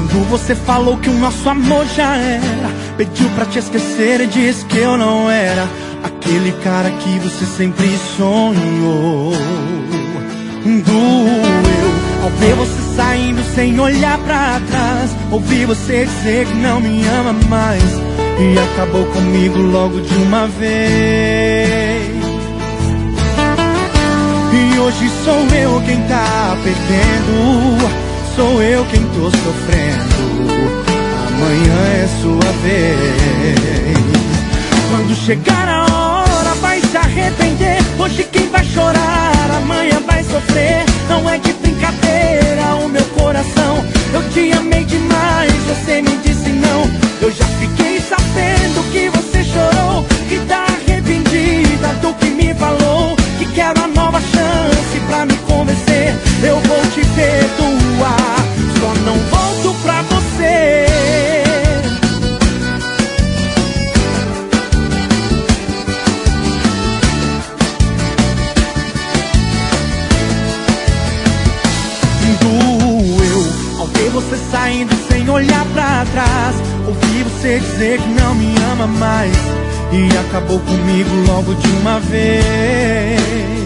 Quando você falou que o nosso amor já era, pediu pra te esquecer e disse que eu não era aquele cara que você sempre sonhou. Doeu ao ver você saindo sem olhar pra trás, ouvir você dizer que não me ama mais e acabou comigo logo de uma vez. E hoje sou eu quem tá perdendo, sou eu quem tô sofrendo, amanhã é sua vez. Quando chegar a hora vai se arrepender, hoje quem vai chorar, amanhã vai sofrer. Não é de brincadeira o meu coração, eu te amei demais, você me disse não. Eu já fiquei sabendo que você chorou, que tá arrependida do que me falou, que quer uma nova chance pra me convencer. Eu vou te perdoar, só não volto pra você. Doeu ao ver você saindo sem olhar pra trás, ouvi você dizer que não me ama mais e acabou comigo logo de uma vez.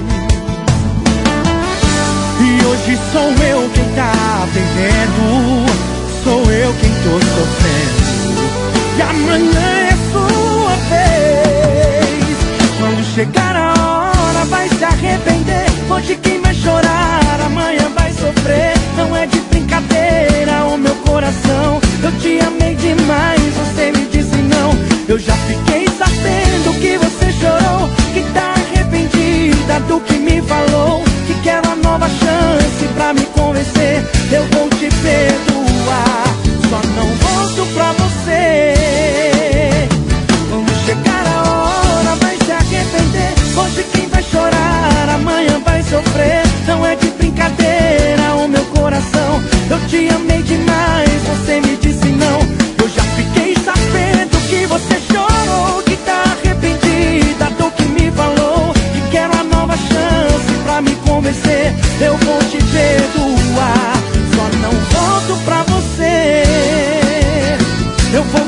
E hoje sou eu quem tá perdendo, sou eu quem tô sofrendo, e amanhã é sua vez. Quando chegar a hora vai se arrepender, hoje quem vai chorar, amanhã vai sofrer. Não é de brincadeira o meu coração, eu te amei demais, você me disse não. Eu já fiquei sabendo que você chorou, que tá arrependida do que me falou, que quer uma nova chance pra me convencer. Eu vou te perdoar, só não volto pra você. Quando chegar a hora vai se arrepender, hoje quem vai chorar, amanhã vai sofrer. Não é de brincadeira o meu coração, eu te amei demais, você me disse não. Eu já fiquei sabendo que você chorou, que tá arrependida do que me falou, que quer uma nova chance pra me convencer. Eu vou te perdoar, só não volto pra você. Eu vou